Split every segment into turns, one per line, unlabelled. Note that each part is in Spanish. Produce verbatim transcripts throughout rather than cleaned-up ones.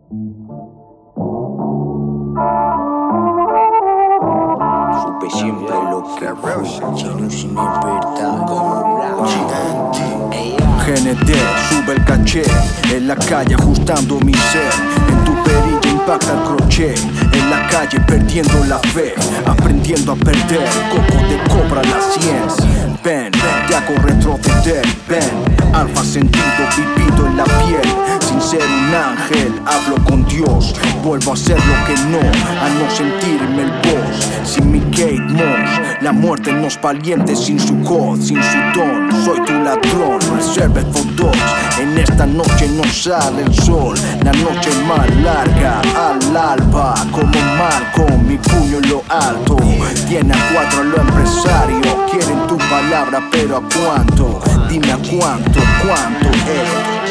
Supe siempre lo que fui, chino sin libertad como G N D, sube el caché, en la calle ajustando mi ser. En tu perilla impacta el crochet, en la calle perdiendo la fe, aprendiendo a perder, coco de cobra la cien. Ven, te hago retroceder, ven, alfa sentido vivido en la piel. Sin ser un ángel, hablo con Dios, vuelvo a ser lo que no, a no sentirme el boss. Sin mi Kate Moss, la muerte en los valientes, sin su God, sin su don. Soy tu ladrón, reserved for dogs. En esta noche no sale el sol, la noche más larga al alba. Como Malcolm, mi puño en lo alto. Tiene a cuatro a lo empresario, quieren tu palabra, pero ¿a cuánto? Dime a cuánto, cuánto, eh.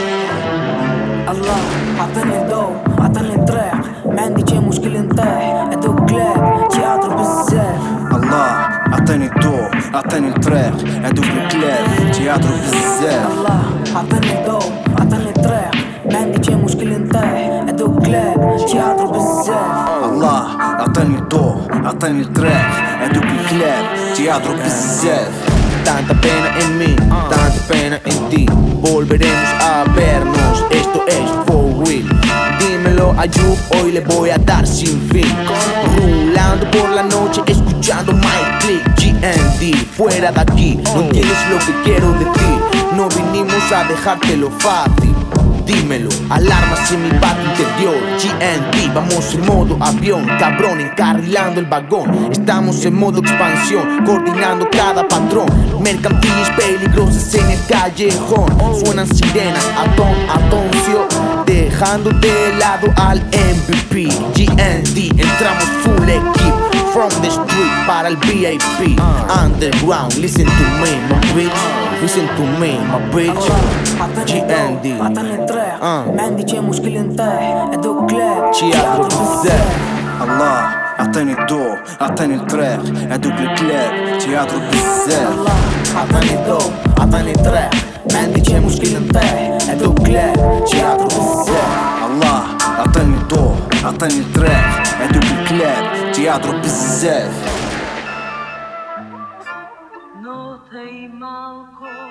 الله عطاني الضو عطاني الطريق ما عندي شي مشكل نطيح هادوك كلاب تيعطرو بزاف.
الله عطاني الضو عطاني الطريق هادوك الكلاب تيعطرو بزاف.
الله عطاني الضو عطاني الطريق ما عندي شي مشكل نطيح هادوك كلاب تيعطرو بزاف.
الله عطاني الضو عطاني الطريق هادوك الكلاب تيعطرو بزاف.
Tanta pena en mí, tanta pena en ti. Volveremos a vernos, esto es for real. Dímelo a Ayub, hoy le voy a dar sin fin. Rulando por la noche, escuchando my click. G N D, fuera de aquí, no entiendes lo que quiero decir. No vinimos a dejártelo fácil. Dímelo, alarmas en mi patio interior. G N D, vamos en modo avión, cabrón, encarrilando el vagón. Estamos en modo expansión, coordinando cada patrón. Mercantiles peligrosas en el callejón. Suenan sirenas, atón, atoncio, dejando de lado al M V P. G N D, entramos full equip. From the street para el V I P. Underground, listen to me, my bitch. Listen to me, my bitch. G N D.
عطاني الطريق ما عندي شي مشكل نطيح هادوك كلاب
تيعطرو بزاف.
الله عطاني الضو عطاني الطريق هادوك الكلاب تيعطرو بزاف.
الله عطاني الضو عطاني الطريق ما عندي شي مشكل نطيح هادوك كلاب تيعطرو بزاف.
الله عطاني الضو عطاني الطريق هادوك الكلاب تيعطرو بزاف.
No tem mal com